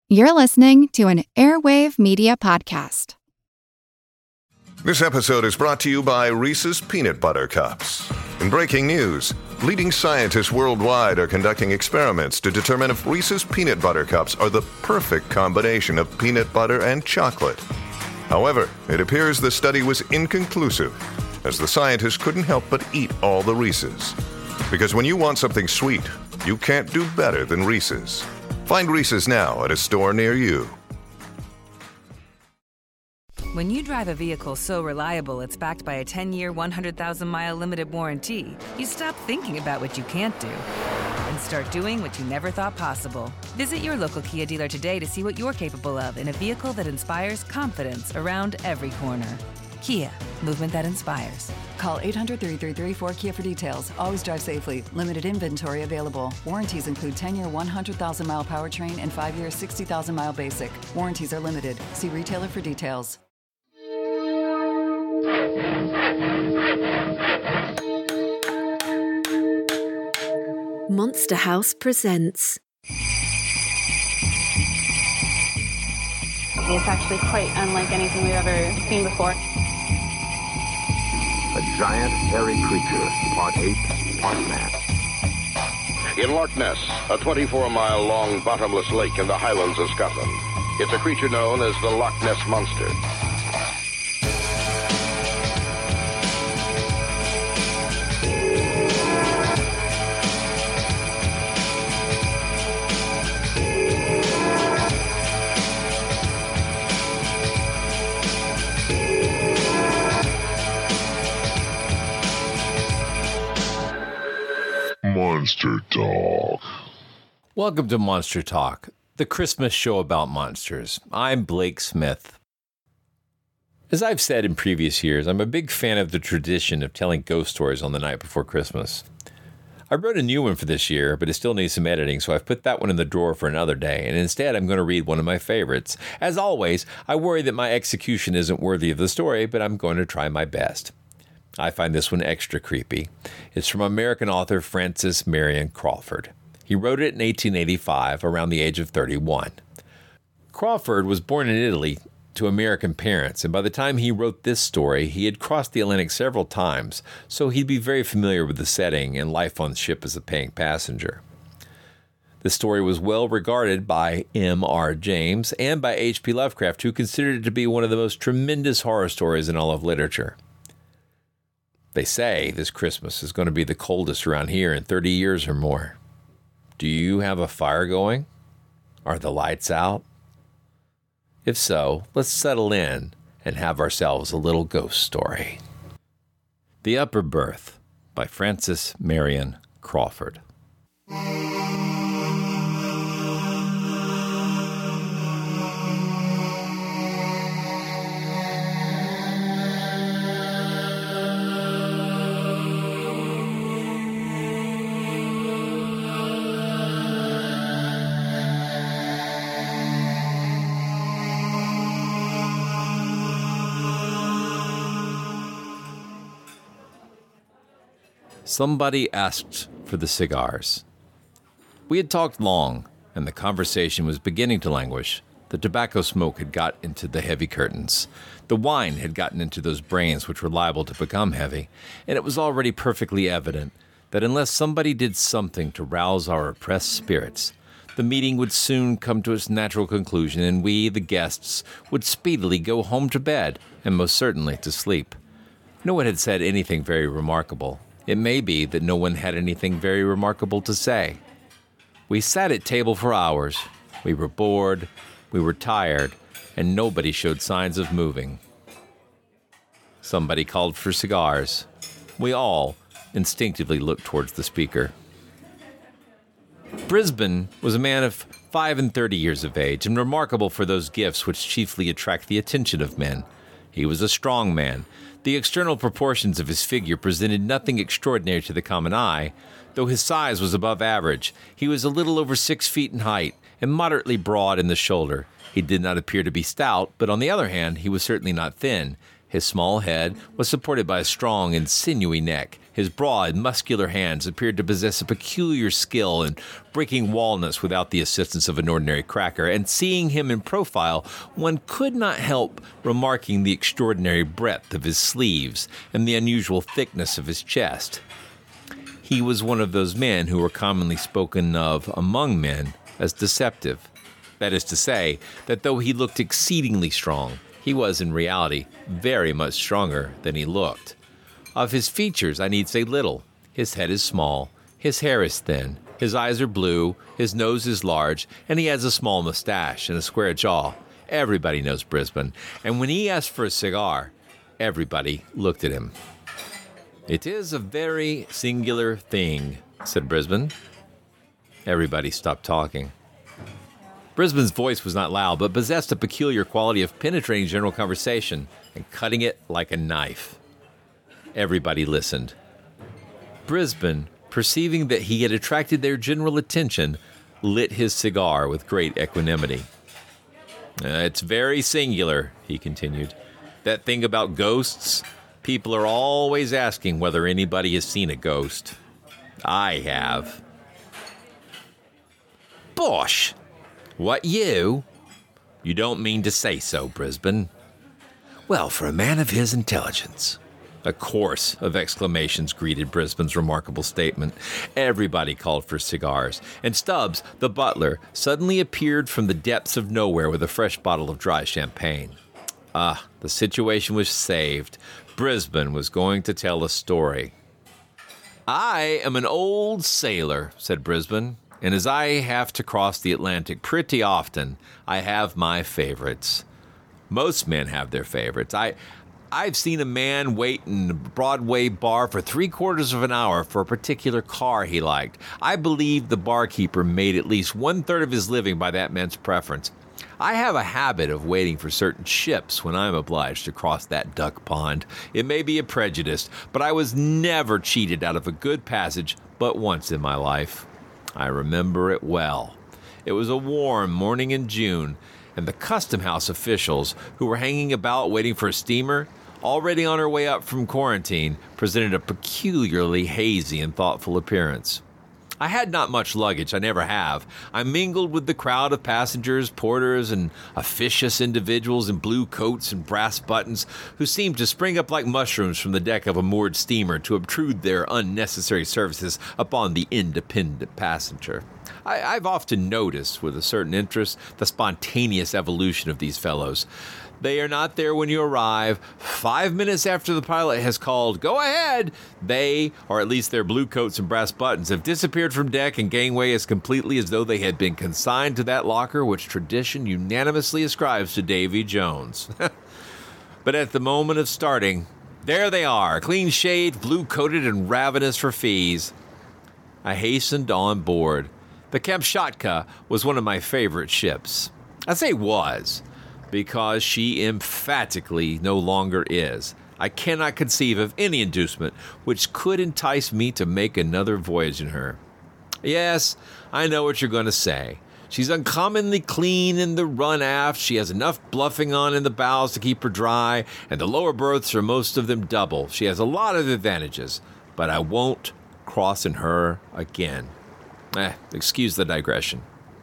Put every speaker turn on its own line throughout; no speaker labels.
You're listening to an Airwave Media Podcast.
This episode is brought to you by Reese's Peanut Butter Cups. In breaking news, leading scientists worldwide are conducting experiments to determine if Reese's Peanut Butter Cups are the perfect combination of peanut butter and chocolate. However, it appears the study was inconclusive, as the scientists couldn't help but eat all the Reese's. Because when you want something sweet, you can't do better than Reese's. Find Reese's now at a store near you.
When you drive a vehicle so reliable it's backed by a 10-year, 100,000-mile limited warranty, you stop thinking about what you can't do and start doing what you never thought possible. Visit your local Kia dealer today to see what you're capable of in a vehicle that inspires confidence around every corner. Kia, movement that inspires.
Call 800-333-4KIA for details. Always drive safely. Limited inventory available. Warranties include 10-year, 100,000-mile powertrain and 5-year, 60,000-mile basic. Warranties are limited. See retailer for details.
Monster House presents.
It's actually quite unlike anything we've ever seen before.
A giant, hairy creature, part ape, part man.
In Loch Ness, a 24-mile-long bottomless lake in the Highlands of Scotland. It's a creature known as the Loch Ness Monster.
Monster Talk.
Welcome to Monster Talk, the Christmas show about monsters. I'm Blake Smith. As I've said in previous years, I'm a big fan of the tradition of telling ghost stories on the night before Christmas. I wrote a new one for this year, but it still needs some editing, so I've put that one in the drawer for another day, and instead I'm going to read one of my favorites. As always, I worry that my execution isn't worthy of the story, but I'm going to try my best. I find this one extra creepy. It's from American author Francis Marion Crawford. He wrote it in 1885, around the age of 31. Crawford was born in Italy to American parents, and by the time he wrote this story, he had crossed the Atlantic several times, so he'd be very familiar with the setting and life on the ship as a paying passenger. The story was well regarded by M.R. James and by H.P. Lovecraft, who considered it to be one of the most tremendous horror stories in all of literature. They say this Christmas is going to be the coldest around here in 30 years or more. Do you have a fire going? Are the lights out? If so, let's settle in and have ourselves a little ghost story. The Upper Berth by Francis Marion Crawford. Somebody asked for the cigars. We had talked long, and the conversation was beginning to languish. The tobacco smoke had got into the heavy curtains. The wine had gotten into those brains which were liable to become heavy, and it was already perfectly evident that unless somebody did something to rouse our oppressed spirits, the meeting would soon come to its natural conclusion, and we, the guests, would speedily go home to bed, and most certainly to sleep. No one had said anything very remarkable. It may be that no one had anything very remarkable to say. We sat at table for hours. We were bored, we were tired, and nobody showed signs of moving. Somebody called for cigars. We all instinctively looked towards the speaker. Brisbane was a man of 35 years of age and remarkable for those gifts which chiefly attract the attention of men. He was a strong man. The external proportions of his figure presented nothing extraordinary to the common eye, though his size was above average. He was a little over 6 feet in height and moderately broad in the shoulder. He did not appear to be stout, but on the other hand, he was certainly not thin. His small head was supported by a strong and sinewy neck, His broad, muscular hands appeared to possess a peculiar skill in breaking walnuts without the assistance of an ordinary cracker, and seeing him in profile, one could not help remarking the extraordinary breadth of his sleeves and the unusual thickness of his chest. He was one of those men who are commonly spoken of among men as deceptive. That is to say, that though he looked exceedingly strong, he was in reality very much stronger than he looked. Of his features, I need say little. His head is small, his hair is thin, his eyes are blue, his nose is large, and he has a small mustache and a square jaw. Everybody knows Brisbane, and when he asked for a cigar, everybody looked at him. "It is a very singular thing," said Brisbane. Everybody stopped talking. Brisbane's voice was not loud, but possessed a peculiar quality of penetrating general conversation and cutting it like a knife. Everybody listened. Brisbane, perceiving that he had attracted their general attention, lit his cigar with great equanimity. "It's very singular," he continued. "That thing about ghosts, people are always asking whether anybody has seen a ghost. I have." "Bosh! What, you? You don't mean to say so, Brisbane." "Well, for a man of his intelligence." A chorus of exclamations greeted Brisbane's remarkable statement. Everybody called for cigars, and Stubbs, the butler, suddenly appeared from the depths of nowhere with a fresh bottle of dry champagne. The situation was saved. Brisbane was going to tell a story. "I am an old sailor," said Brisbane, "and as I have to cross the Atlantic pretty often, I have my favorites. Most men have their favorites. I've seen a man wait in a Broadway bar for 3/4 of an hour for a particular car he liked. I believe the barkeeper made at least 1/3 of his living by that man's preference. I have a habit of waiting for certain ships when I'm obliged to cross that duck pond. It may be a prejudice, but I was never cheated out of a good passage but once in my life. I remember it well. It was a warm morning in June, and the custom house officials, who were hanging about waiting for a steamer, already on her way up from quarantine, presented a peculiarly hazy and thoughtful appearance. I had not much luggage, I never have. I mingled with the crowd of passengers, porters, and officious individuals in blue coats and brass buttons who seemed to spring up like mushrooms from the deck of a moored steamer to obtrude their unnecessary services upon the independent passenger. I've often noticed, with a certain interest, the spontaneous evolution of these fellows. They are not there when you arrive. 5 minutes after the pilot has called, "Go ahead!" they, or at least their blue coats and brass buttons, have disappeared from deck and gangway as completely as though they had been consigned to that locker which tradition unanimously ascribes to Davy Jones. But at the moment of starting, there they are, clean-shaved, blue-coated, and ravenous for fees. I hastened on board. The Kamchatka was one of my favorite ships. I say was, because she emphatically no longer is. I cannot conceive of any inducement which could entice me to make another voyage in her. Yes, I know what you're going to say. She's uncommonly clean in the run aft, she has enough bluffing on in the bows to keep her dry, and the lower berths are most of them double. She has a lot of advantages, but I won't cross in her again. Excuse the digression.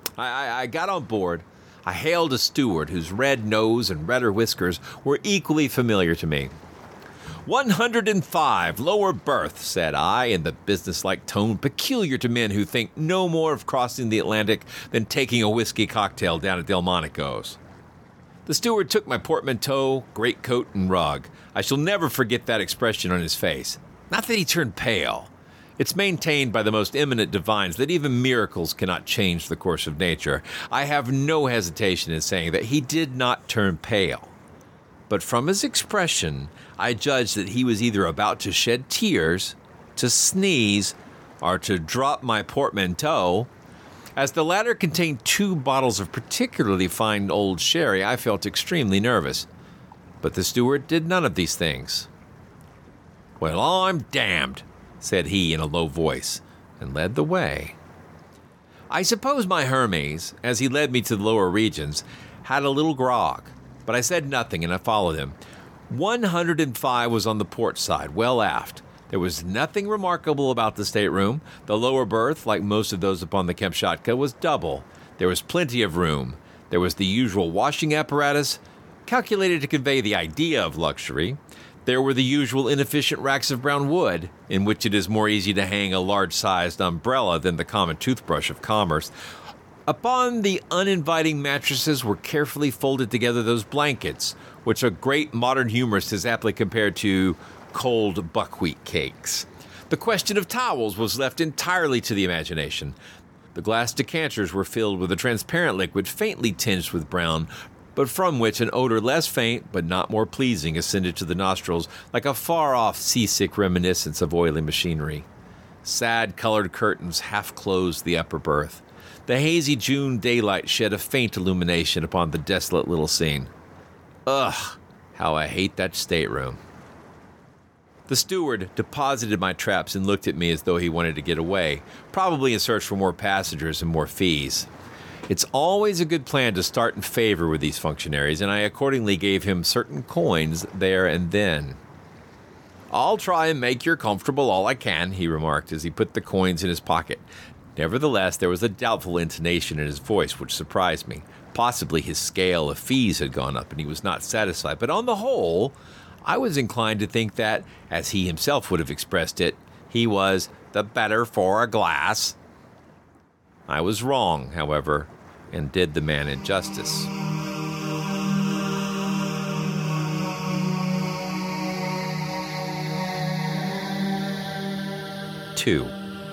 I got on board. I hailed a steward whose red nose and redder whiskers were equally familiar to me. 105, lower berth, said I, in the businesslike tone peculiar to men who think no more of crossing the Atlantic than taking a whiskey cocktail down at Delmonico's. The steward took my portmanteau, greatcoat, and rug. I shall never forget that expression on his face. Not that he turned pale. It's maintained by the most eminent divines that even miracles cannot change the course of nature. I have no hesitation in saying that he did not turn pale. But from his expression, I judged that he was either about to shed tears, to sneeze, or to drop my portmanteau. As the latter contained 2 bottles of particularly fine old sherry, I felt extremely nervous. But the steward did none of these things. "Well, I'm damned," said he in a low voice, and led the way. I suppose my Hermes, as he led me to the lower regions, had a little grog, but I said nothing and I followed him. 105 was on the port side, well aft. There was nothing remarkable about the stateroom. The lower berth, like most of those upon the Kamchatka, was double. There was plenty of room. There was the usual washing apparatus, calculated to convey the idea of luxury. There were the usual inefficient racks of brown wood, in which it is more easy to hang a large-sized umbrella than the common toothbrush of commerce. Upon the uninviting mattresses were carefully folded together those blankets, which a great modern humorist has aptly compared to cold buckwheat cakes. The question of towels was left entirely to the imagination. The glass decanters were filled with a transparent liquid faintly tinged with brown, but from which an odor less faint but not more pleasing ascended to the nostrils like a far-off seasick reminiscence of oily machinery. Sad-colored curtains half-closed the upper berth. The hazy June daylight shed a faint illumination upon the desolate little scene. Ugh, how I hate that stateroom. The steward deposited my traps and looked at me as though he wanted to get away, probably in search for more passengers and more fees. It's always a good plan to start in favor with these functionaries, and I accordingly gave him certain coins there and then. "I'll try and make you comfortable all I can," he remarked as he put the coins in his pocket. Nevertheless, there was a doubtful intonation in his voice which surprised me. Possibly his scale of fees had gone up and he was not satisfied, but on the whole, I was inclined to think that, as he himself would have expressed it, he was the better for a glass. I was wrong, however, and did the man injustice. Two.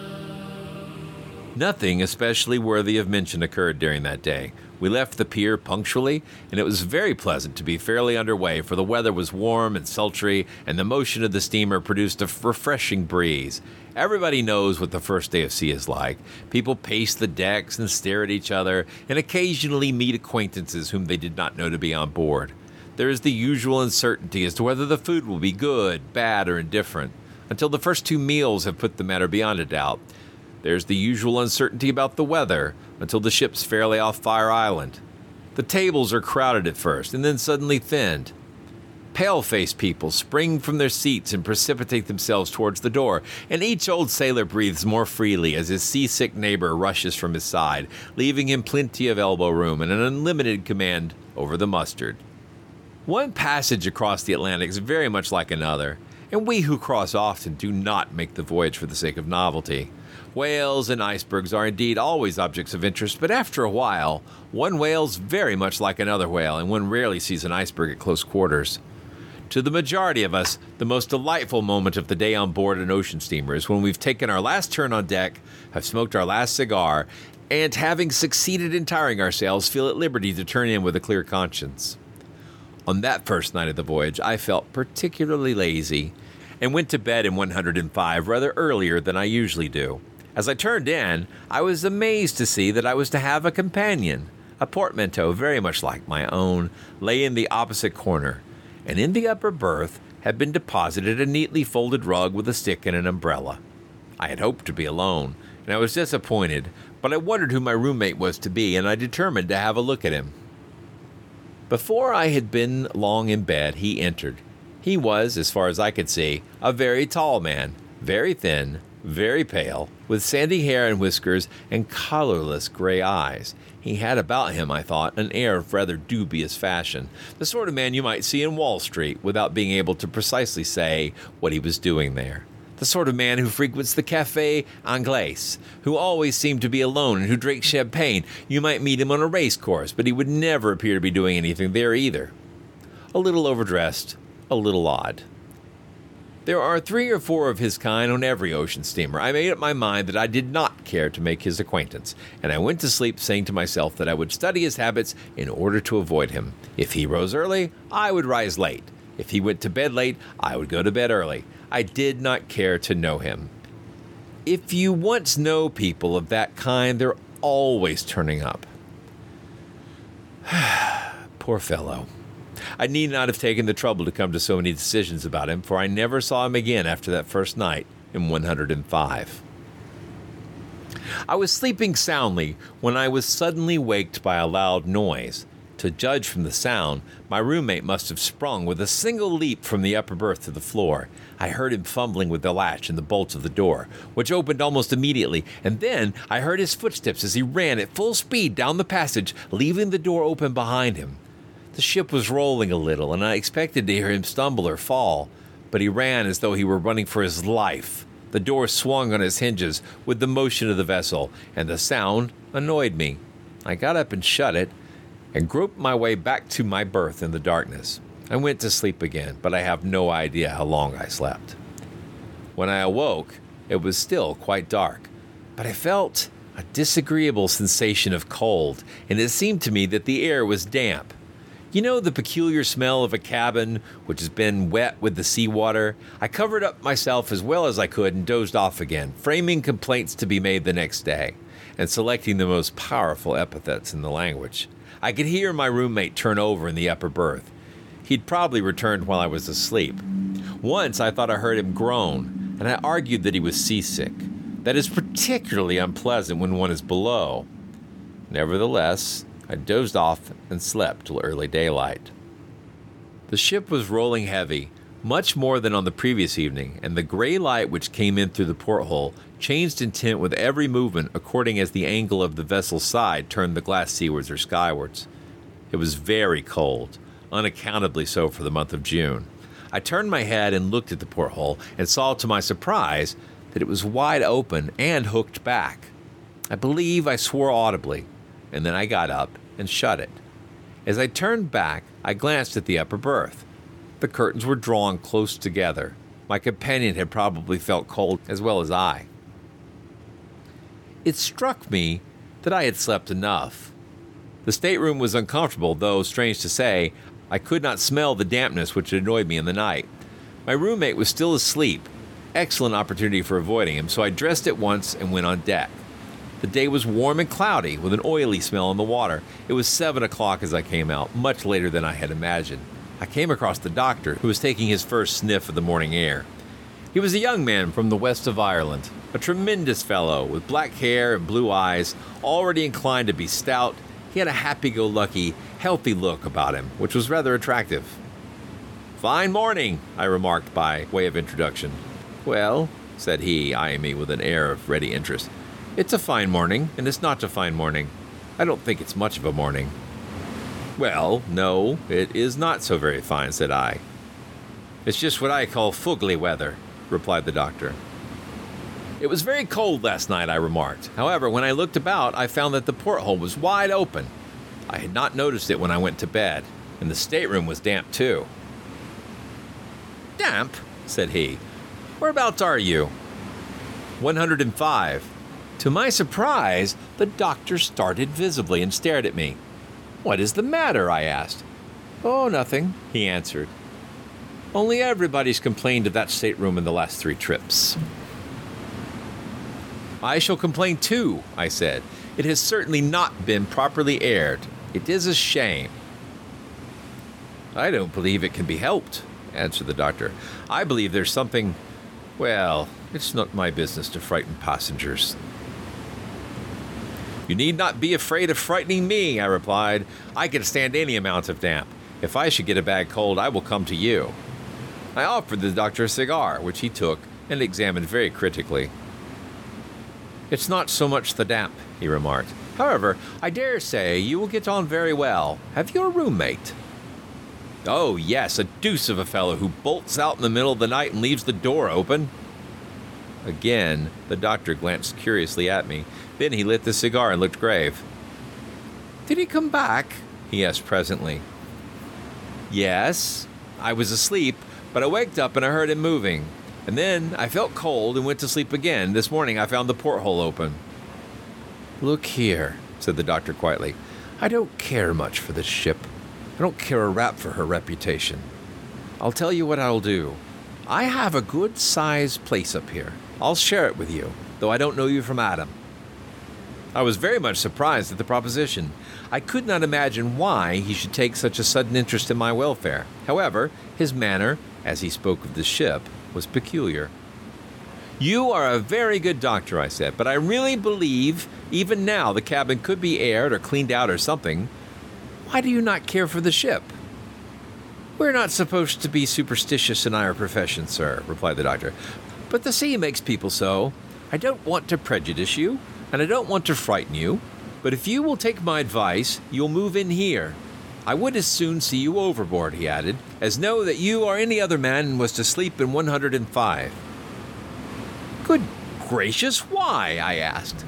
Nothing especially worthy of mention occurred during that day. We left the pier punctually, and it was very pleasant to be fairly underway, for the weather was warm and sultry, and the motion of the steamer produced a refreshing breeze. Everybody knows what the first day of sea is like. People pace the decks and stare at each other, and occasionally meet acquaintances whom they did not know to be on board. There is the usual uncertainty as to whether the food will be good, bad, or indifferent, until the first 2 meals have put the matter beyond a doubt. There's the usual uncertainty about the weather until the ship's fairly off Fire Island. The tables are crowded at first and then suddenly thinned. Pale-faced people spring from their seats and precipitate themselves towards the door, and each old sailor breathes more freely as his seasick neighbor rushes from his side, leaving him plenty of elbow room and an unlimited command over the mustard. One passage across the Atlantic is very much like another, and we who cross often do not make the voyage for the sake of novelty. Whales and icebergs are indeed always objects of interest, but after a while, one whale's very much like another whale, and one rarely sees an iceberg at close quarters. To the majority of us, the most delightful moment of the day on board an ocean steamer is when we've taken our last turn on deck, have smoked our last cigar, and having succeeded in tiring ourselves, feel at liberty to turn in with a clear conscience. On that first night of the voyage, I felt particularly lazy, and went to bed in 105 rather earlier than I usually do. As I turned in, I was amazed to see that I was to have a companion. A portmanteau very much like my own lay in the opposite corner, and in the upper berth had been deposited a neatly folded rug with a stick and an umbrella. I had hoped to be alone, and I was disappointed, but I wondered who my roommate was to be, and I determined to have a look at him. Before I had been long in bed, he entered. He was, as far as I could see, a very tall man, very thin, very pale, with sandy hair and whiskers and colorless gray eyes. He had about him, I thought, an air of rather dubious fashion, the sort of man you might see in Wall Street without being able to precisely say what he was doing there. The sort of man who frequents the Café Anglais, who always seemed to be alone and who drinks champagne. You might meet him on a race course, but he would never appear to be doing anything there either. A little overdressed, a little odd. There are 3 or 4 of his kind on every ocean steamer. I made up my mind that I did not care to make his acquaintance, and I went to sleep saying to myself that I would study his habits in order to avoid him. If he rose early, I would rise late. If he went to bed late, I would go to bed early. I did not care to know him. If you once know people of that kind, they're always turning up. Poor fellow. I need not have taken the trouble to come to so many decisions about him, for I never saw him again after that first night in 105. I was sleeping soundly when I was suddenly waked by a loud noise. To judge from the sound, my roommate must have sprung with a single leap from the upper berth to the floor. I heard him fumbling with the latch and the bolts of the door, which opened almost immediately, and then I heard his footsteps as he ran at full speed down the passage, leaving the door open behind him. The ship was rolling a little, and I expected to hear him stumble or fall, but he ran as though he were running for his life. The door swung on its hinges with the motion of the vessel, and the sound annoyed me. I got up and shut it, and groped my way back to my berth in the darkness. I went to sleep again, but I have no idea how long I slept. When I awoke, it was still quite dark, but I felt a disagreeable sensation of cold, and it seemed to me that the air was damp. You know the peculiar smell of a cabin which has been wet with the seawater? I covered up myself as well as I could and dozed off again, framing complaints to be made the next day, and selecting the most powerful epithets in the language. I could hear my roommate turn over in the upper berth. He'd probably returned while I was asleep. Once I thought I heard him groan, and I argued that he was seasick. That is particularly unpleasant when one is below. Nevertheless, I dozed off and slept till early daylight. The ship was rolling heavy, much more than on the previous evening, and the gray light which came in through the porthole changed in tint with every movement according as the angle of the vessel's side turned the glass seawards or skywards. It was very cold, unaccountably so for the month of June. I turned my head and looked at the porthole and saw to my surprise that it was wide open and hooked back. I believe I swore audibly, and then I got up and shut it. As I turned back, I glanced at the upper berth. The curtains were drawn close together. My companion had probably felt cold as well as I. It struck me that I had slept enough. The stateroom was uncomfortable, though, strange to say, I could not smell the dampness which had annoyed me in the night. My roommate was still asleep. Excellent opportunity for avoiding him, so I dressed at once and went on deck. The day was warm and cloudy, with an oily smell in the water. It was 7 o'clock as I came out, much later than I had imagined. I came across the doctor, who was taking his first sniff of the morning air. He was a young man from the west of Ireland, a tremendous fellow with black hair and blue eyes, already inclined to be stout. He had a happy-go-lucky, healthy look about him, which was rather attractive. "Fine morning," I remarked by way of introduction. "Well," said he, eyeing me with an air of ready interest, "it's a fine morning, and it's not a fine morning. I don't think it's much of a morning." "Well, no, it is not so very fine," said I. "It's just what I call fugly weather," replied the doctor. "It was very cold last night," I remarked. "However, when I looked about, I found that the porthole was wide open. I had not noticed it when I went to bed, and the stateroom was damp too." "Damp?" said he. "Whereabouts are you?" 105. To my surprise, the doctor started visibly and stared at me. "What is the matter?" I asked. "Oh, nothing," he answered. "Only everybody's complained of that stateroom in the last 3 trips." "I shall complain too," I said. "It has certainly not been properly aired. It is a shame." "I don't believe it can be helped," answered the doctor. "I believe there's something... Well, it's not my business to frighten passengers." "You need not be afraid of frightening me," I replied. "I can stand any amount of damp. If I should get a bad cold, I will come to you." I offered the doctor a cigar, which he took and examined very critically. "It's not so much the damp," he remarked. "However, I dare say you will get on very well. Have you a roommate?" "Oh, yes, a deuce of a fellow who bolts out in the middle of the night and leaves the door open." Again, the doctor glanced curiously at me. Then he lit the cigar and looked grave. "Did he come back?" he asked presently. "Yes. I was asleep, but I waked up and I heard him moving. And then I felt cold and went to sleep again. This morning I found the porthole open." "Look here," said the doctor quietly. "I don't care much for this ship. I don't care a rap for her reputation. I'll tell you what I'll do. I have a good-sized place up here. I'll share it with you, though I don't know you from Adam." I was very much surprised at the proposition. I could not imagine why he should take such a sudden interest in my welfare. However, his manner, as he spoke of the ship, was peculiar. "You are a very good doctor," I said, "but I really believe even now the cabin could be aired or cleaned out or something." Why do you not care for the ship?" "We're not supposed to be superstitious in our profession, sir," replied the doctor. "But the sea makes people so. I don't want to prejudice you, and I don't want to frighten you. But if you will take my advice, you'll move in here. I would as soon see you overboard," he added, "as know that you or any other man was to sleep in 105. "Good gracious, why?" I asked.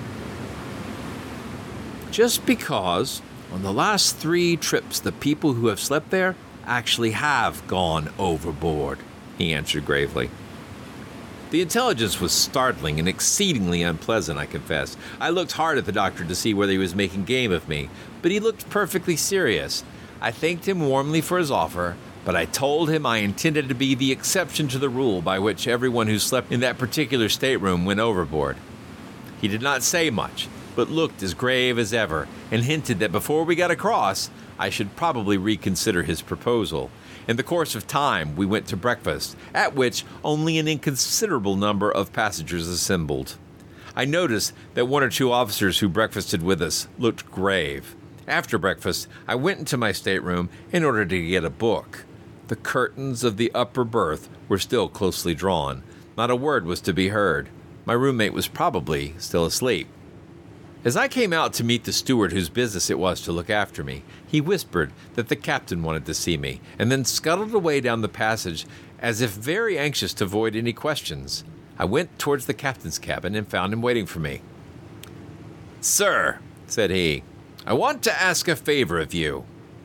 "Just because on the last 3 trips the people who have slept there actually have gone overboard," he answered gravely. The intelligence was startling and exceedingly unpleasant, I confess. I looked hard at the doctor to see whether he was making game of me, but he looked perfectly serious. I thanked him warmly for his offer, but I told him I intended to be the exception to the rule by which everyone who slept in that particular stateroom went overboard. He did not say much, but looked as grave as ever, and hinted that before we got across, I should probably reconsider his proposal. In the course of time, we went to breakfast, at which only an inconsiderable number of passengers assembled. I noticed that 1 or 2 officers who breakfasted with us looked grave. After breakfast, I went into my stateroom in order to get a book. The curtains of the upper berth were still closely drawn. Not a word was to be heard. My roommate was probably still asleep. As I came out to meet the steward whose business it was to look after me, he whispered that the captain wanted to see me, and then scuttled away down the passage as if very anxious to avoid any questions. I went towards the captain's cabin and found him waiting for me. "Sir," said he, "I want to ask a favor of you."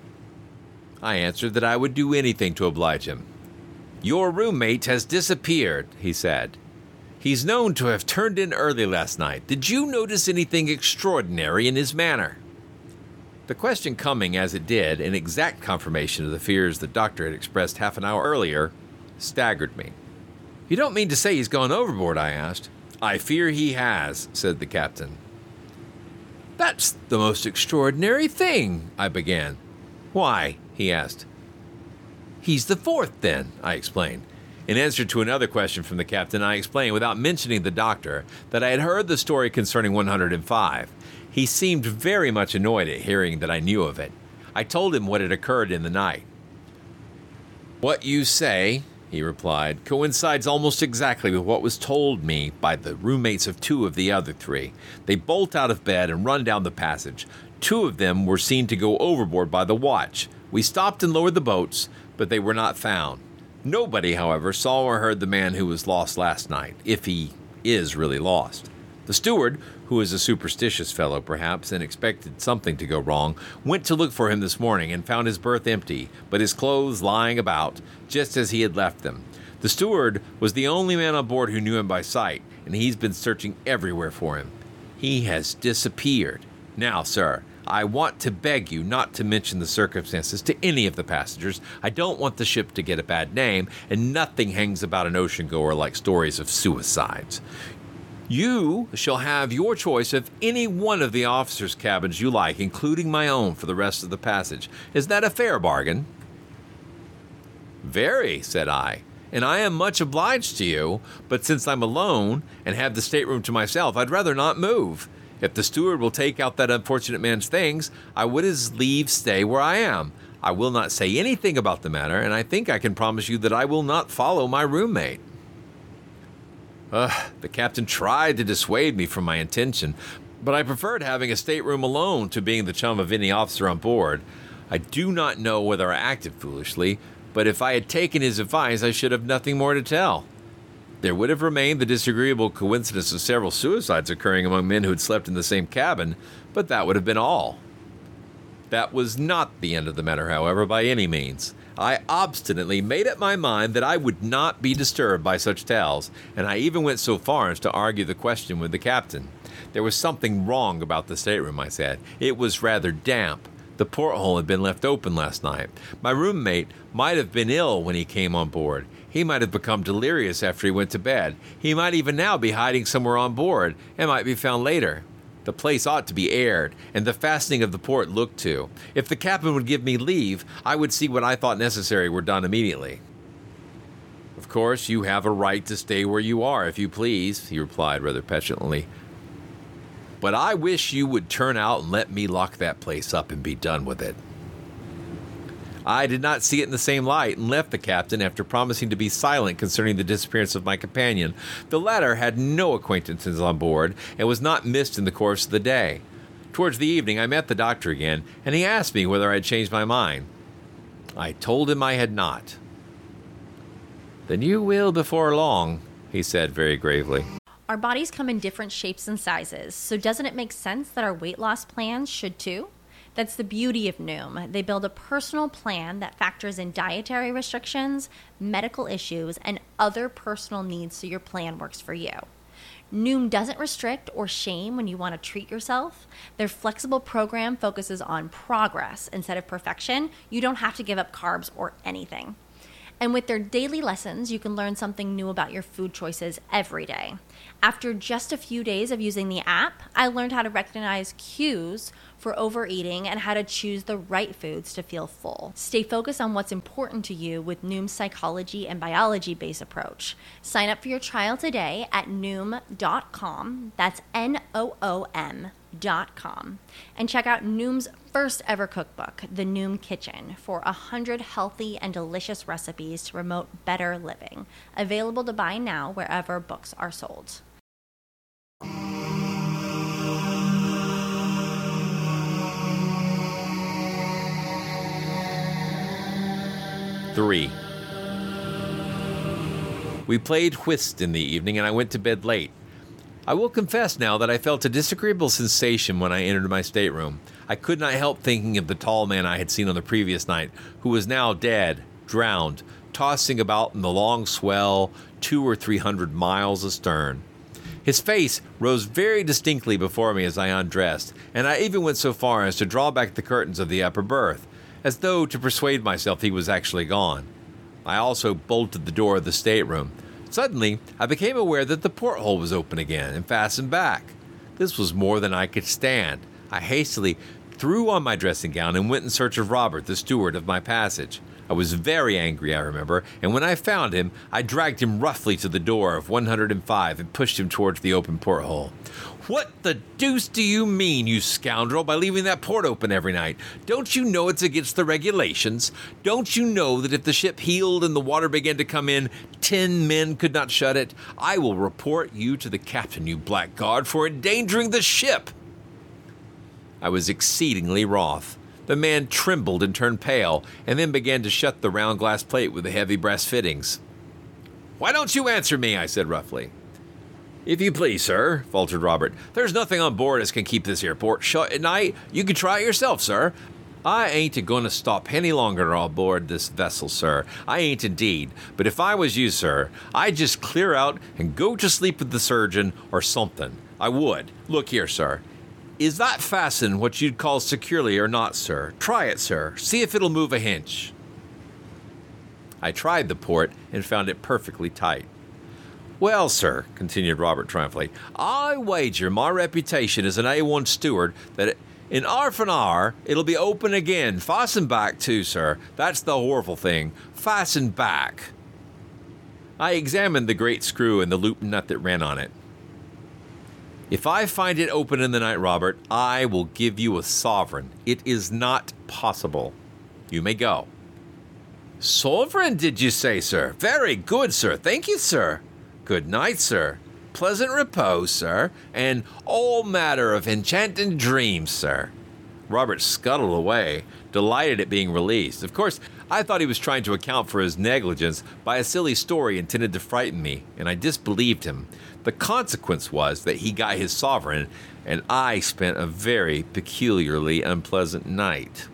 I answered that I would do anything to oblige him. "Your roommate has disappeared," he said. "He's known to have turned in early last night. Did you notice anything extraordinary in his manner?" The question coming, as it did, in exact confirmation of the fears the doctor had expressed half an hour earlier, staggered me. "You don't mean to say he's gone overboard?" I asked. "I fear he has," said the captain. "That's the most extraordinary thing," I began. "Why?" he asked. "He's the 4th, then," I explained. In answer to another question from the captain, I explained, without mentioning the doctor, that I had heard the story concerning 105. He seemed very much annoyed at hearing that I knew of it. I told him what had occurred in the night. "What you say," he replied, "coincides almost exactly with what was told me by the roommates of 2 of the other 3. They bolt out of bed and run down the passage. 2 of them were seen to go overboard by the watch. We stopped and lowered the boats, but they were not found. Nobody, however, saw or heard the man who was lost last night, if he is really lost. The steward, who is a superstitious fellow perhaps, and expected something to go wrong, went to look for him this morning and found his berth empty, but his clothes lying about, just as he had left them. The steward was the only man on board who knew him by sight, and he's been searching everywhere for him. He has disappeared. Now, sir, I want to beg you not to mention the circumstances to any of the passengers. I don't want the ship to get a bad name, and nothing hangs about an ocean goer like stories of suicides. You shall have your choice of any one of the officers' cabins you like, including my own, for the rest of the passage. Is that a fair bargain?" "Very," said I, "and I am much obliged to you, but since I'm alone and have the stateroom to myself, I'd rather not move. If the steward will take out that unfortunate man's things, I would as lieve stay where I am. I will not say anything about the matter, and I think I can promise you that I will not follow my roommate." The captain tried to dissuade me from my intention, but I preferred having a stateroom alone to being the chum of any officer on board. I do not know whether I acted foolishly, but if I had taken his advice, I should have nothing more to tell. There would have remained the disagreeable coincidence of several suicides occurring among men who had slept in the same cabin, but that would have been all. That was not the end of the matter, however, by any means. I obstinately made up my mind that I would not be disturbed by such tales, and I even went so far as to argue the question with the captain. There was something wrong about the stateroom, I said. It was rather damp. The porthole had been left open last night. My roommate might have been ill when he came on board. He might have become delirious after he went to bed. He might even now be hiding somewhere on board and might be found later. The place ought to be aired, and the fastening of the port looked to. If the captain would give me leave, I would see what I thought necessary were done immediately. "Of course, you have a right to stay where you are, if you please," he replied rather petulantly. but I wish you would turn out and let me lock that place up and be done with it." I did not see it in the same light and left the captain after promising to be silent concerning the disappearance of my companion. The latter had no acquaintances on board and was not missed in the course of the day. Towards the evening, I met the doctor again, and he asked me whether I had changed my mind. I told him I had not. "Then you will before long," he said very gravely.
Our bodies come in different shapes and sizes, so doesn't it make sense that our weight loss plans should too? That's the beauty of Noom. They build a personal plan that factors in dietary restrictions, medical issues, and other personal needs so your plan works for you. Noom doesn't restrict or shame when you want to treat yourself. Their flexible program focuses on progress instead of perfection. You don't have to give up carbs or anything. And with their daily lessons, you can learn something new about your food choices every day. After just a few days of using the app, I learned how to recognize cues for overeating and how to choose the right foods to feel full. Stay focused on what's important to you with Noom's psychology and biology-based approach. Sign up for your trial today at Noom.com. That's NOOM.com. And check out Noom's first ever cookbook, The Noom Kitchen, for 100 healthy and delicious recipes to promote better living. Available to buy now wherever books are sold.
Three. We played whist in the evening, and I went to bed late. I will confess now that I felt a disagreeable sensation when I entered my stateroom. I could not help thinking of the tall man I had seen on the previous night, who was now dead, drowned, tossing about in the long swell 200 or 300 miles astern. His face rose very distinctly before me as I undressed, and I even went so far as to draw back the curtains of the upper berth, as though to persuade myself he was actually gone. I also bolted the door of the stateroom. Suddenly, I became aware that the porthole was open again and fastened back. This was more than I could stand. I hastily threw on my dressing gown and went in search of Robert, the steward of my passage. I was very angry, I remember, and when I found him, I dragged him roughly to the door of 105 and pushed him towards the open porthole. "What the deuce do you mean, you scoundrel, by leaving that port open every night? Don't you know it's against the regulations? Don't you know that if the ship heeled and the water began to come in, 10 men could not shut it? I will report you to the captain, you blackguard, for endangering the ship." I was exceedingly wroth. The man trembled and turned pale, and then began to shut the round glass plate with the heavy brass fittings. "Why don't you answer me?" I said roughly. "If you please, sir," faltered Robert. "There's nothing on board as can keep this airport shut at night. You can try it yourself, sir. I ain't a-going to stop any longer on board this vessel, sir. I ain't indeed. But if I was you, sir, I'd just clear out and go to sleep with the surgeon or something. I would. Look here, sir. Is that fastened what you'd call securely or not, sir? Try it, sir. See if it'll move a hinge." I tried the port and found it perfectly tight. "Well, sir," continued Robert triumphantly, "I wager my reputation as an A1 steward that in half an hour it'll be open again. Fasten back, too, sir. That's the horrible thing. Fasten back." I examined the great screw and the loop nut that ran on it. "If I find it open in the night, Robert, I will give you a sovereign. It is not possible. You may go." "Sovereign, did you say, sir? Very good, sir. Thank you, sir. Good night, sir. Pleasant repose, sir. And all matter of enchanting dreams, sir." Robert scuttled away, delighted at being released. Of course, I thought he was trying to account for his negligence by a silly story intended to frighten me, and I disbelieved him. The consequence was that he got his sovereign, and I spent a very peculiarly unpleasant night.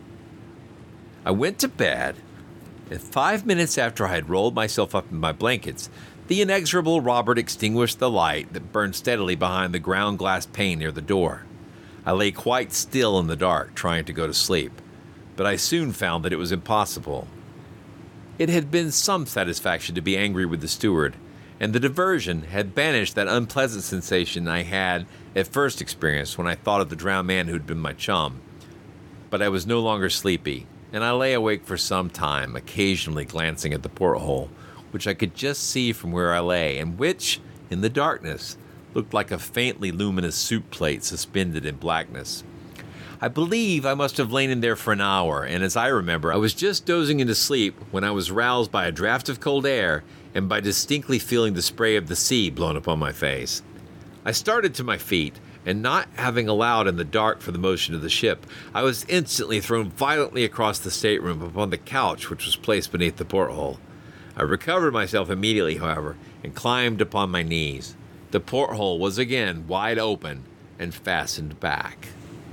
I went to bed, and 5 minutes after I had rolled myself up in my blankets, the inexorable Robert extinguished the light that burned steadily behind the ground glass pane near the door. I lay quite still in the dark, trying to go to sleep, but I soon found that it was impossible. It had been some satisfaction to be angry with the steward, and the diversion had banished that unpleasant sensation I had at first experienced when I thought of the drowned man who had been my chum. But I was no longer sleepy, and I lay awake for some time, occasionally glancing at the porthole, which I could just see from where I lay, and which, in the darkness, looked like a faintly luminous soup plate suspended in blackness. I believe I must have lain in there for an hour, and as I remember, I was just dozing into sleep when I was roused by a draft of cold air and by distinctly feeling the spray of the sea blown upon my face. I started to my feet, and not having allowed in the dark for the motion of the ship, I was instantly thrown violently across the stateroom upon the couch which was placed beneath the porthole. I recovered myself immediately, however, and climbed upon my knees. The porthole was again wide open and fastened back.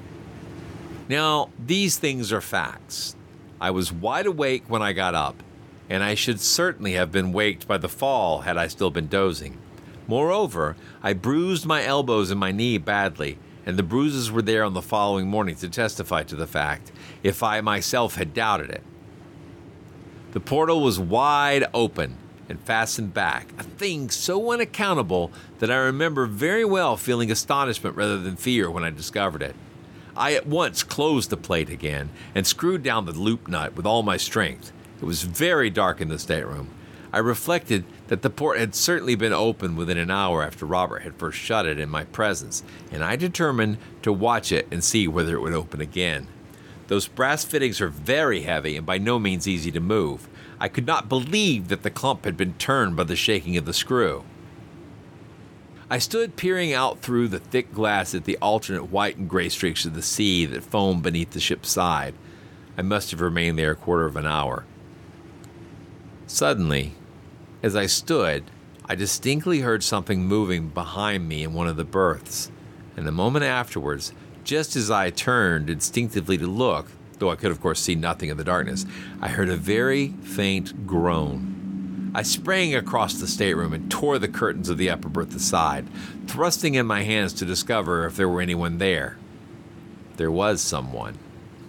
Now, these things are facts. I was wide awake when I got up, and I should certainly have been waked by the fall had I still been dozing. Moreover, I bruised my elbows and my knee badly, and the bruises were there on the following morning to testify to the fact, if I myself had doubted it. The portal was wide open and fastened back, a thing so unaccountable that I remember very well feeling astonishment rather than fear when I discovered it. I at once closed the plate again and screwed down the loop nut with all my strength. It was very dark in the stateroom. I reflected that the port had certainly been open within an hour after Robert had first shut it in my presence, and I determined to watch it and see whether it would open again. Those brass fittings are very heavy and by no means easy to move. I could not believe that the clump had been turned by the shaking of the screw. I stood peering out through the thick glass at the alternate white and gray streaks of the sea that foamed beneath the ship's side. I must have remained there a quarter of an hour. Suddenly, as I stood, I distinctly heard something moving behind me in one of the berths, and a moment afterwards, just as I turned instinctively to look, though I could of course see nothing in the darkness, I heard a very faint groan. I sprang across the stateroom and tore the curtains of the upper berth aside, thrusting in my hands to discover if there were anyone there. There was someone.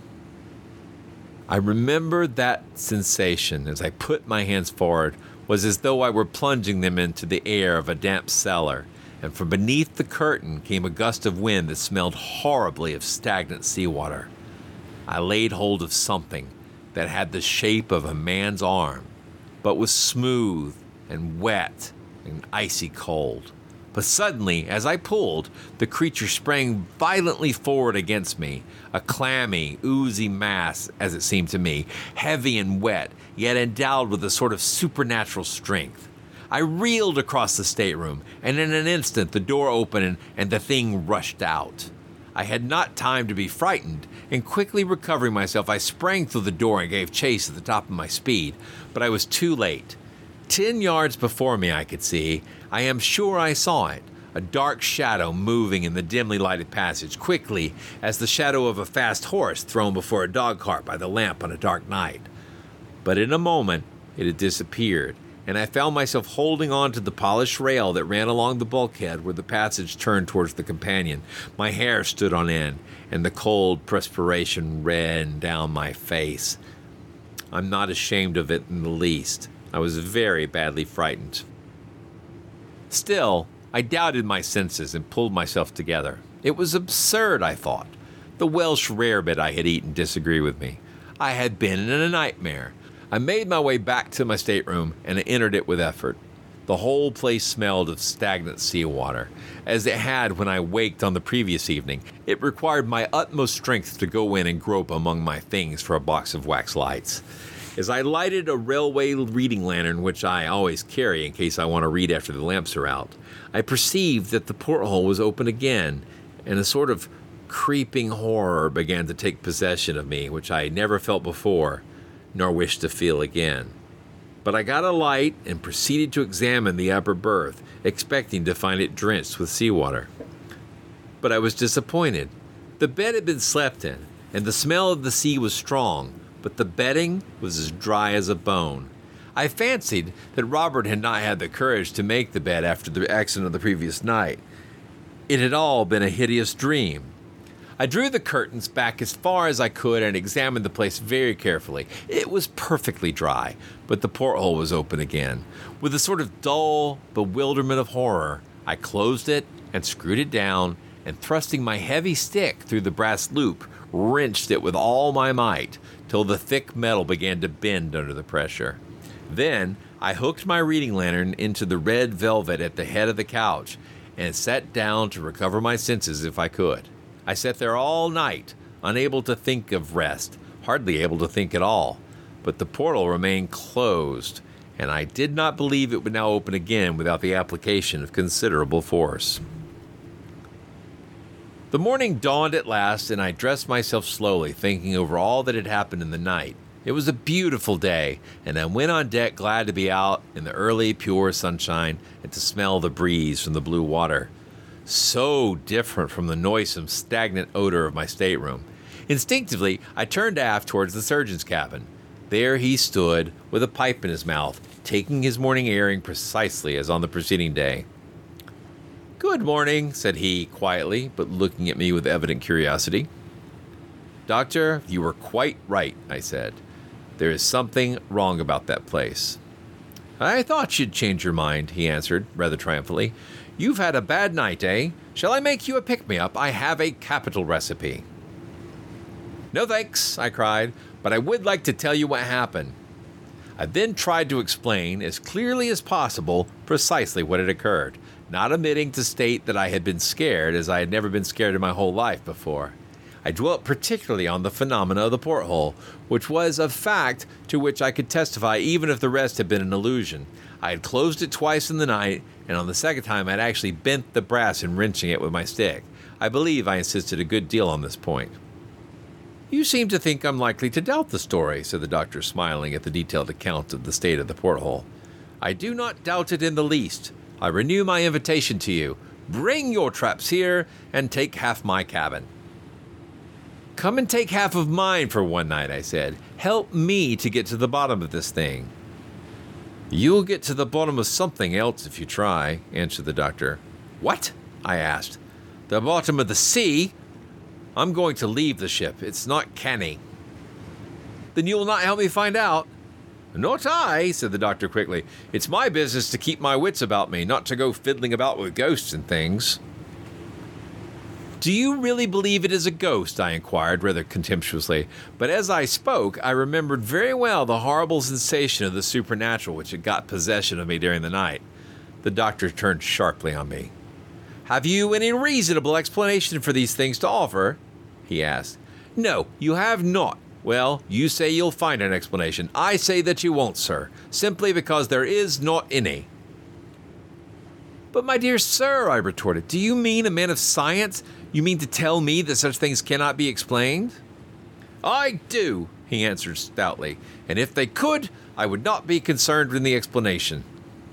I remember that sensation as I put my hands forward was as though I were plunging them into the air of a damp cellar, and from beneath the curtain came a gust of wind that smelled horribly of stagnant seawater. I laid hold of something that had the shape of a man's arm, but was smooth and wet and icy cold. But suddenly, as I pulled, the creature sprang violently forward against me, a clammy, oozy mass, as it seemed to me, heavy and wet, yet endowed with a sort of supernatural strength. I reeled across the stateroom, and in an instant the door opened and the thing rushed out. I had not time to be frightened, and quickly recovering myself, I sprang through the door and gave chase at the top of my speed, but I was too late. 10 yards before me I could see, I am sure I saw it, a dark shadow moving in the dimly lighted passage, quickly as the shadow of a fast horse thrown before a dog cart by the lamp on a dark night. But in a moment it had disappeared, and I found myself holding on to the polished rail that ran along the bulkhead where the passage turned towards the companion. My hair stood on end, and the cold perspiration ran down my face. I'm not ashamed of it in the least. I was very badly frightened. Still, I doubted my senses and pulled myself together. It was absurd, I thought. The Welsh rarebit I had eaten disagreed with me. I had been in a nightmare. I made my way back to my stateroom and entered it with effort. The whole place smelled of stagnant seawater, as it had when I waked on the previous evening. It required my utmost strength to go in and grope among my things for a box of wax lights. As I lighted a railway reading lantern, which I always carry in case I want to read after the lamps are out, I perceived that the porthole was open again, and a sort of creeping horror began to take possession of me, which I had never felt before, nor wish to feel again. But I got a light and proceeded to examine the upper berth, expecting to find it drenched with seawater. But I was disappointed. The bed had been slept in, and the smell of the sea was strong, but the bedding was as dry as a bone. I fancied that Robert had not had the courage to make the bed after the accident of the previous night. It had all been a hideous dream. I drew the curtains back as far as I could and examined the place very carefully. It was perfectly dry, but the porthole was open again. With a sort of dull bewilderment of horror, I closed it and screwed it down, and thrusting my heavy stick through the brass loop, wrenched it with all my might, till the thick metal began to bend under the pressure. Then I hooked my reading lantern into the red velvet at the head of the couch, and sat down to recover my senses if I could. I sat there all night, unable to think of rest, hardly able to think at all. But the portal remained closed, and I did not believe it would now open again without the application of considerable force. The morning dawned at last, and I dressed myself slowly, thinking over all that had happened in the night. It was a beautiful day, and I went on deck glad to be out in the early, pure sunshine and to smell the breeze from the blue water. So different from the noisome, stagnant odor of my stateroom. Instinctively, I turned aft towards the surgeon's cabin. There he stood, with a pipe in his mouth, taking his morning airing precisely as on the preceding day. "Good morning," said he, quietly, but looking at me with evident curiosity. "Doctor, you were quite right," I said. "There is something wrong about that place." "I thought you'd change your mind," he answered, rather triumphantly. "You've had a bad night, eh? Shall I make you a pick-me-up? I have a capital recipe." "No thanks," I cried, "but I would like to tell you what happened." I then tried to explain, as clearly as possible, precisely what had occurred, not omitting to state that I had been scared, as I had never been scared in my whole life before. I dwelt particularly on the phenomena of the porthole, which was a fact to which I could testify even if the rest had been an illusion. I had closed it twice in the night, and on the second time I had actually bent the brass in wrenching it with my stick. I believe I insisted a good deal on this point. "You seem to think I'm likely to doubt the story," said the doctor, smiling at the detailed account of the state of the porthole. "I do not doubt it in the least. I renew my invitation to you. Bring your traps here and take half my cabin." "Come and take half of mine for one night," I said. "Help me to get to the bottom of this thing." "You'll get to the bottom of something else if you try," answered the doctor. "What?" I asked. "The bottom of the sea? I'm going to leave the ship. It's not canny." "Then you will not help me find out?" "Not I," said the doctor quickly. "It's my business to keep my wits about me, not to go fiddling about with ghosts and things." "Do you really believe it is a ghost?" I inquired rather contemptuously. But as I spoke, I remembered very well the horrible sensation of the supernatural which had got possession of me during the night. The doctor turned sharply on me. "Have you any reasonable explanation for these things to offer?" he asked. "No, you have not. Well, you say you'll find an explanation. I say that you won't, sir, simply because there is not any." "But my dear sir," I retorted, "do you mean a man of science? You mean to tell me that such things cannot be explained?" "I do," he answered stoutly, "and if they could, I would not be concerned in the explanation."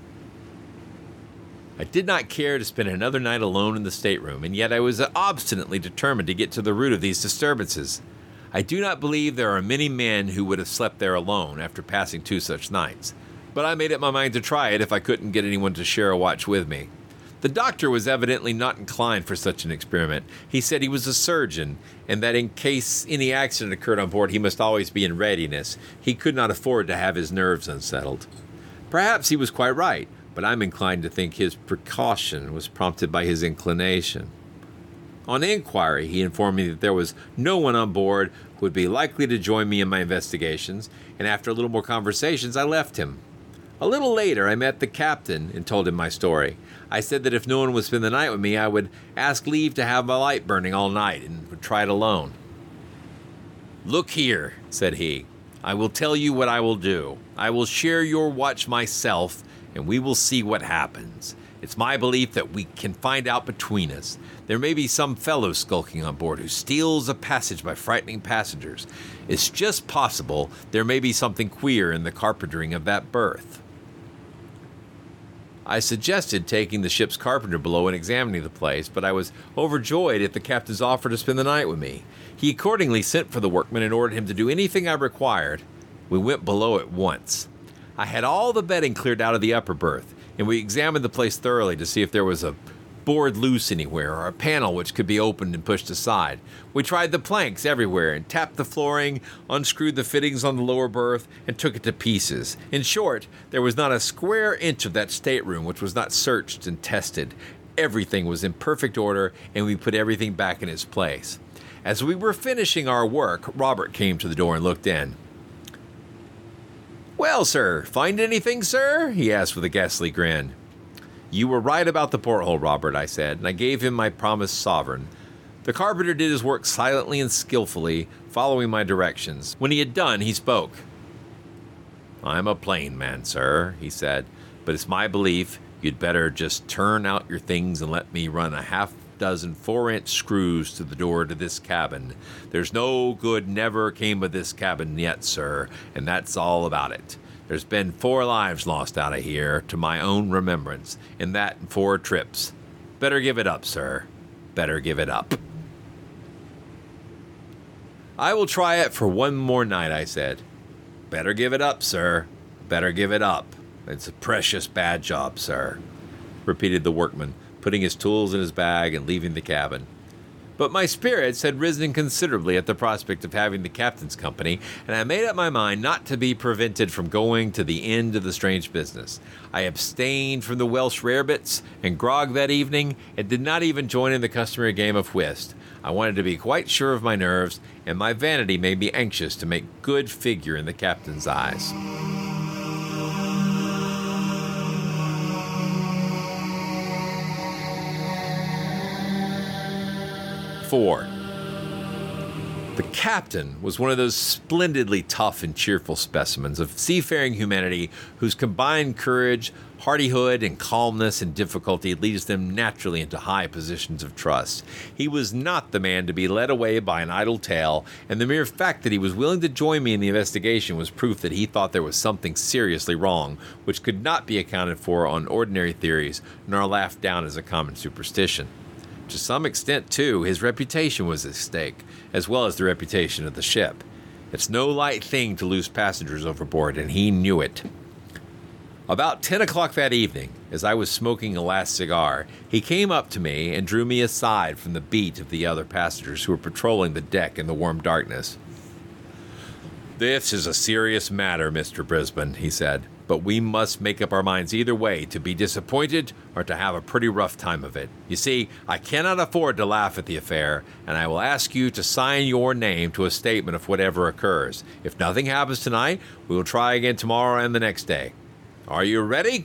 I did not care to spend another night alone in the stateroom, and yet I was obstinately determined to get to the root of these disturbances. I do not believe there are many men who would have slept there alone after passing 2 such nights, but I made up my mind to try it if I couldn't get anyone to share a watch with me. The doctor was evidently not inclined for such an experiment. He said he was a surgeon, and that in case any accident occurred on board, he must always be in readiness. He could not afford to have his nerves unsettled. Perhaps he was quite right, but I'm inclined to think his precaution was prompted by his inclination. On inquiry, he informed me that there was no one on board who would be likely to join me in my investigations, and after a little more conversations, I left him. A little later, I met the captain and told him my story. I said that if no one would spend the night with me, I would ask leave to have my light burning all night and would try it alone. "Look here," said he, "I will tell you what I will do. I will share your watch myself, and we will see what happens. It's my belief that we can find out between us. There may be some fellow skulking on board who steals a passage by frightening passengers. It's just possible there may be something queer in the carpentering of that berth." I suggested taking the ship's carpenter below and examining the place, but I was overjoyed at the captain's offer to spend the night with me. He accordingly sent for the workman and ordered him to do anything I required. We went below at once. I had all the bedding cleared out of the upper berth, and we examined the place thoroughly to see if there was a board loose anywhere or a panel which could be opened and pushed aside. We tried the planks everywhere and tapped the flooring, unscrewed the fittings on the lower berth, and took it to pieces. In short, there was not a square inch of that stateroom which was not searched and tested. Everything was in perfect order, and we put everything back in its place. As we were finishing our work, Robert came to the door and looked in. "Well, sir, find anything, sir?" he asked with a ghastly grin. "You were right about the porthole, Robert," I said, and I gave him my promised sovereign. The carpenter did his work silently and skillfully, following my directions. When he had done, he spoke. "I'm a plain man, sir," he said, "but it's my belief you'd better just turn out your things and let me run a half-dozen 4-inch screws to the door to this cabin. There's no good never came of this cabin yet, sir, and that's all about it. There's been 4 lives lost out of here, to my own remembrance, in that 4 trips. Better give it up, sir. Better give it up." "I will try it for one more night," I said. "Better give it up, sir. Better give it up. It's a precious bad job, sir," repeated the workman, putting his tools in his bag and leaving the cabin. But my spirits had risen considerably at the prospect of having the captain's company, and I made up my mind not to be prevented from going to the end of the strange business. I abstained from the Welsh rarebits and grog that evening, and did not even join in the customary game of whist. I wanted to be quite sure of my nerves, and my vanity made me anxious to make good figure in the captain's eyes. Four. The captain was one of those splendidly tough and cheerful specimens of seafaring humanity whose combined courage, hardihood, and calmness in difficulty leads them naturally into high positions of trust. He was not the man to be led away by an idle tale, and the mere fact that he was willing to join me in the investigation was proof that he thought there was something seriously wrong, which could not be accounted for on ordinary theories, nor laughed down as a common superstition. To some extent, too, his reputation was at stake, as well as the reputation of the ship. It's no light thing to lose passengers overboard, and he knew it. About 10 o'clock that evening, as I was smoking a last cigar, he came up to me and drew me aside from the beat of the other passengers who were patrolling the deck in the warm darkness. "This is a serious matter, Mr. Brisbane," he said, "but we must make up our minds either way, to be disappointed or to have a pretty rough time of it. You see, I cannot afford to laugh at the affair, and I will ask you to sign your name to a statement of whatever occurs. If nothing happens tonight, we will try again tomorrow and the next day. Are you ready?"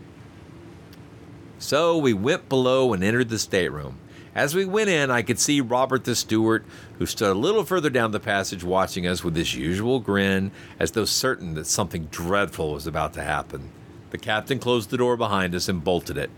So we went below and entered the stateroom. As we went in, I could see Robert the steward, who stood a little further down the passage watching us with his usual grin, as though certain that something dreadful was about to happen. The captain closed the door behind us and bolted it.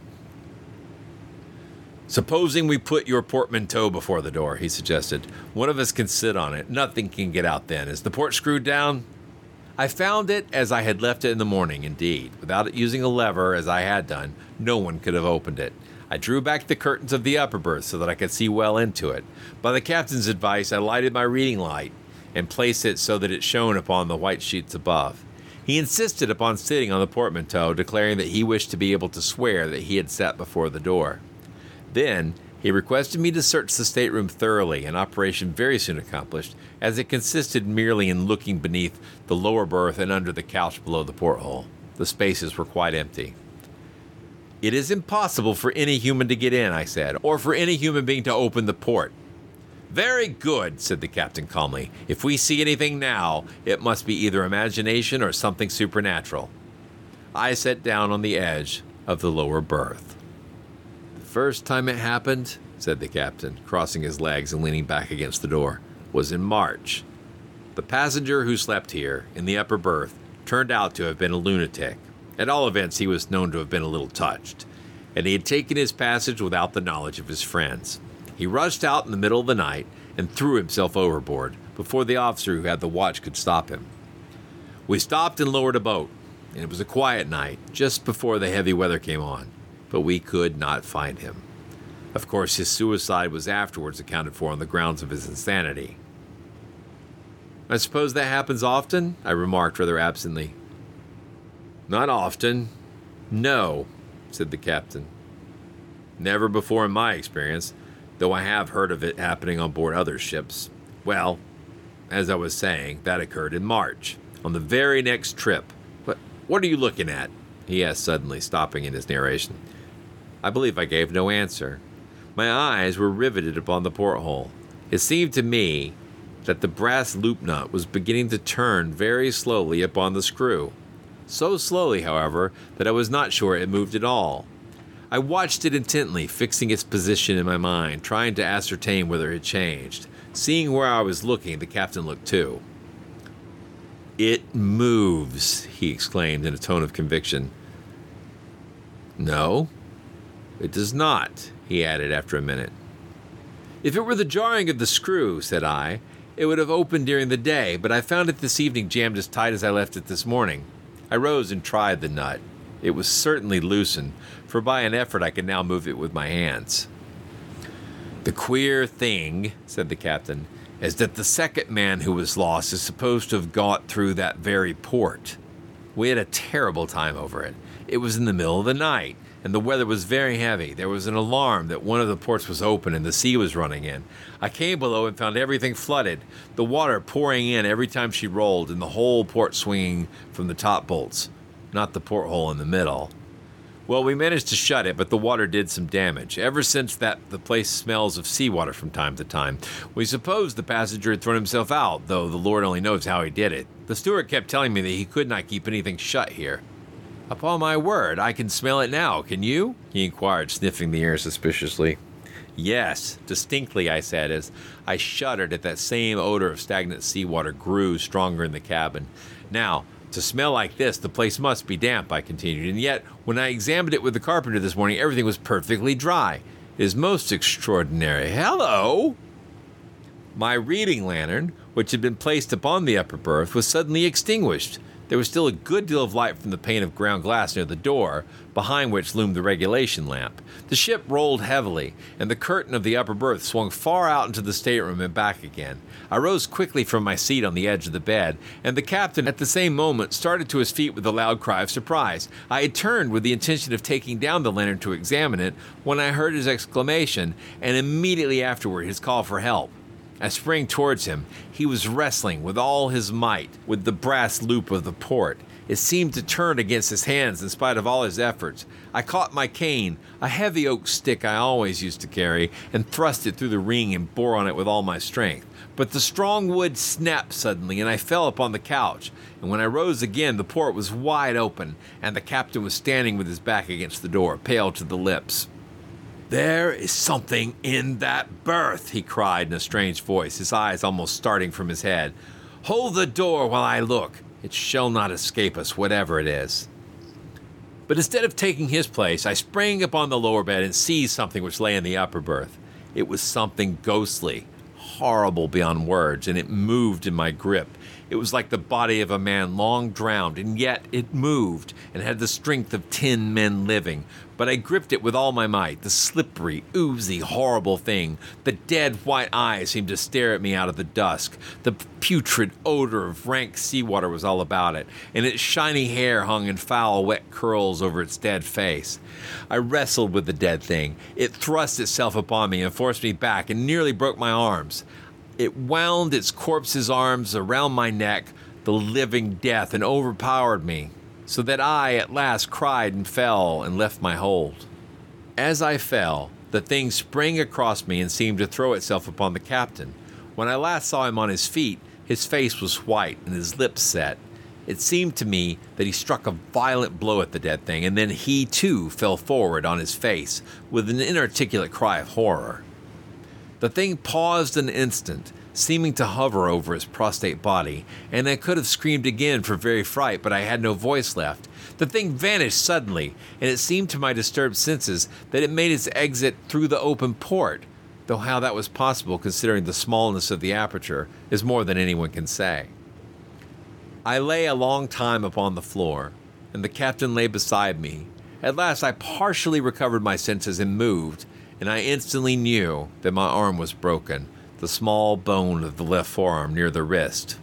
"Supposing we put your portmanteau before the door," he suggested. "One of us can sit on it. Nothing can get out then. Is the port screwed down?" I found it as I had left it in the morning, indeed. Without using a lever, as I had done, no one could have opened it. I drew back the curtains of the upper berth so that I could see well into it. By the captain's advice, I lighted my reading light and placed it so that it shone upon the white sheets above. He insisted upon sitting on the portmanteau, declaring that he wished to be able to swear that he had sat before the door. Then he requested me to search the stateroom thoroughly, an operation very soon accomplished, as it consisted merely in looking beneath the lower berth and under the couch below the porthole. The spaces were quite empty. "It is impossible for any human to get in," I said, "or for any human being to open the port." "Very good," said the captain calmly. "If we see anything now, it must be either imagination or something supernatural." I sat down on the edge of the lower berth. "The first time it happened," said the captain, crossing his legs and leaning back against the door, "was in March. The passenger who slept here, in the upper berth, turned out to have been a lunatic. At all events, he was known to have been a little touched, and he had taken his passage without the knowledge of his friends. He rushed out in the middle of the night and threw himself overboard before the officer who had the watch could stop him. We stopped and lowered a boat, and it was a quiet night, just before the heavy weather came on, but we could not find him. Of course, his suicide was afterwards accounted for on the grounds of his insanity." "I suppose that happens often?" I remarked rather absently. "Not often. No," said the captain. "Never before in my experience, though I have heard of it happening on board other ships. Well, as I was saying, that occurred in March, on the very next trip. What are you looking at?" he asked suddenly, stopping in his narration. I believe I gave no answer. My eyes were riveted upon the porthole. It seemed to me that the brass loop nut was beginning to turn very slowly upon the screw. So slowly, however, that I was not sure it moved at all. I watched it intently, fixing its position in my mind, trying to ascertain whether it had changed. Seeing where I was looking, the captain looked too. "It moves," he exclaimed in a tone of conviction. "No, it does not," he added after a minute. "If it were the jarring of the screw," said I, "it would have opened during the day, but I found it this evening jammed as tight as I left it this morning." I rose and tried the nut. It was certainly loosened, for by an effort I could now move it with my hands. "The queer thing," said the captain, "is that the second man who was lost is supposed to have got through that very port. We had a terrible time over it. It was in the middle of the night, and the weather was very heavy. There was an alarm that one of the ports was open and the sea was running in. I came below and found everything flooded, the water pouring in every time she rolled, and the whole port swinging from the top bolts, not the porthole in the middle. Well, we managed to shut it, but the water did some damage. Ever since that, the place smells of seawater from time to time. We supposed the passenger had thrown himself out, though the Lord only knows how he did it. The steward kept telling me that he could not keep anything shut here." "Upon my word, I can smell it now, can you?" he inquired, sniffing the air suspiciously. "Yes, distinctly," I said, as I shuddered at that same odor of stagnant seawater grew stronger in the cabin. "Now, to smell like this, the place must be damp," I continued, "and yet, when I examined it with the carpenter this morning, everything was perfectly dry. It is most extraordinary. Hello!" My reading lantern, which had been placed upon the upper berth, was suddenly extinguished. There was still a good deal of light from the pane of ground glass near the door, behind which loomed the regulation lamp. The ship rolled heavily, and the curtain of the upper berth swung far out into the stateroom and back again. I rose quickly from my seat on the edge of the bed, and the captain at the same moment started to his feet with a loud cry of surprise. I had turned with the intention of taking down the lantern to examine it when I heard his exclamation, and immediately afterward his call for help. I sprang towards him. He was wrestling with all his might with the brass loop of the port. It seemed to turn against his hands in spite of all his efforts. I caught my cane, a heavy oak stick I always used to carry, and thrust it through the ring and bore on it with all my strength. But the strong wood snapped suddenly, and I fell upon the couch. And when I rose again, the port was wide open, and the captain was standing with his back against the door, pale to the lips. "There is something in that berth," he cried in a strange voice, his eyes almost starting from his head. "Hold the door while I look. It shall not escape us, whatever it is." But instead of taking his place, I sprang upon the lower bed and seized something which lay in the upper berth. It was something ghostly, horrible beyond words, and it moved in my grip. It was like the body of a man long drowned, and yet it moved and had the strength of 10 men living. But I gripped it with all my might, the slippery, oozy, horrible thing. The dead white eyes seemed to stare at me out of the dusk. The putrid odor of rank seawater was all about it, and its shiny hair hung in foul, wet curls over its dead face. I wrestled with the dead thing. It thrust itself upon me and forced me back and nearly broke my arms. It wound its corpse's arms around my neck, the living death, and overpowered me, so that I at last cried and fell and left my hold. As I fell, the thing sprang across me and seemed to throw itself upon the captain. When I last saw him on his feet, his face was white and his lips set. It seemed to me that he struck a violent blow at the dead thing, and then he too fell forward on his face with an inarticulate cry of horror. The thing paused an instant, seeming to hover over his prostrate body, and I could have screamed again for very fright, but I had no voice left. The thing vanished suddenly, and it seemed to my disturbed senses that it made its exit through the open port, though how that was possible, considering the smallness of the aperture, is more than anyone can say. I lay a long time upon the floor, and the captain lay beside me. At last I partially recovered my senses and moved, and I instantly knew that my arm was broken, the small bone of the left forearm near the wrist.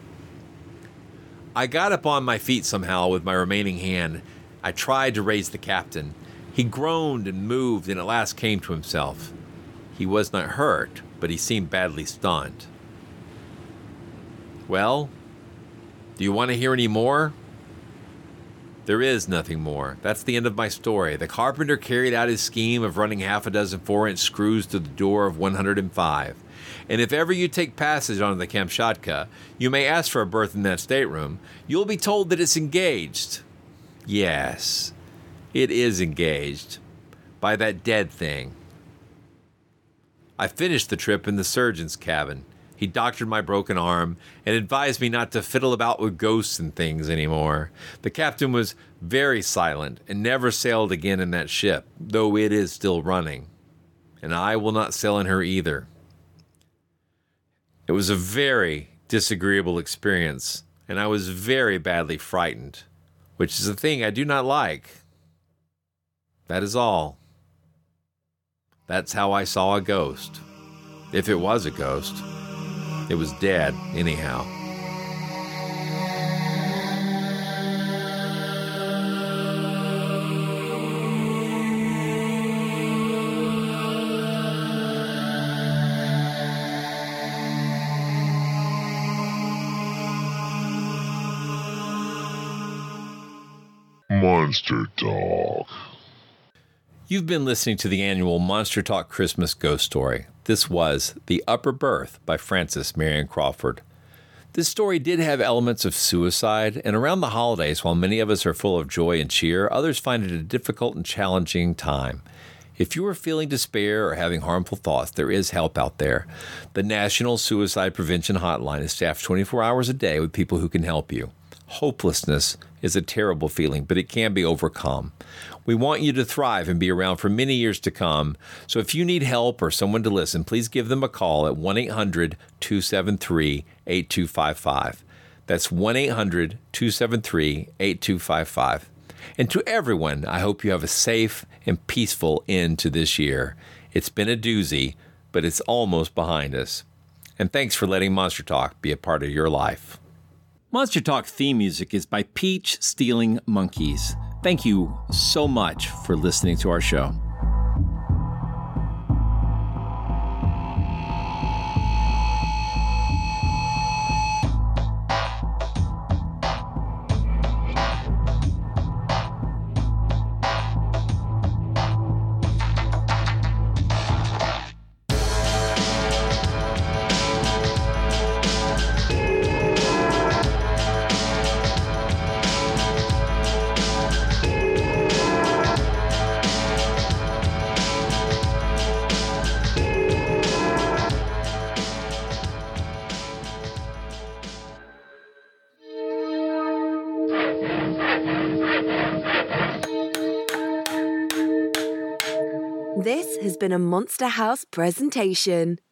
I got up on my feet somehow with my remaining hand. I tried to raise the captain. He groaned and moved and at last came to himself. He was not hurt, but he seemed badly stunned. "Well, do you want to hear any more?" "There is nothing more. That's the end of my story. The carpenter carried out his scheme of running 6 4-inch screws to the door of 105. And if ever you take passage on the Kamchatka, you may ask for a berth in that stateroom. You'll be told that it's engaged. Yes, it is engaged. by that dead thing. I finished the trip in the surgeon's cabin. He doctored my broken arm and advised me not to fiddle about with ghosts and things anymore. The captain was very silent and never sailed again in that ship, though it is still running. And I will not sail in her either. It was a very disagreeable experience, and I was very badly frightened, which is a thing I do not like. That is all. That's how I saw a ghost. If it was a ghost. It was dead, anyhow.
Monster Talk.
You've been listening to the annual Monster Talk Christmas Ghost Story. This was The Upper Berth by Frances Marion Crawford. This story did have elements of suicide, and around the holidays, while many of us are full of joy and cheer, others find it a difficult and challenging time. If you are feeling despair or having harmful thoughts, there is help out there. The National Suicide Prevention Hotline is staffed 24 hours a day with people who can help you. Hopelessness is a terrible feeling, but it can be overcome. We want you to thrive and be around for many years to come. So if you need help or someone to listen, please give them a call at 1-800-273-8255. That's 1-800-273-8255. And to everyone, I hope you have a safe and peaceful end to this year. It's been a doozy, but it's almost behind us. And thanks for letting Monster Talk be a part of your life. Monster Talk theme music is by Peach Stealing Monkeys. Thank you so much for listening to our show.
This has been a Monster House presentation.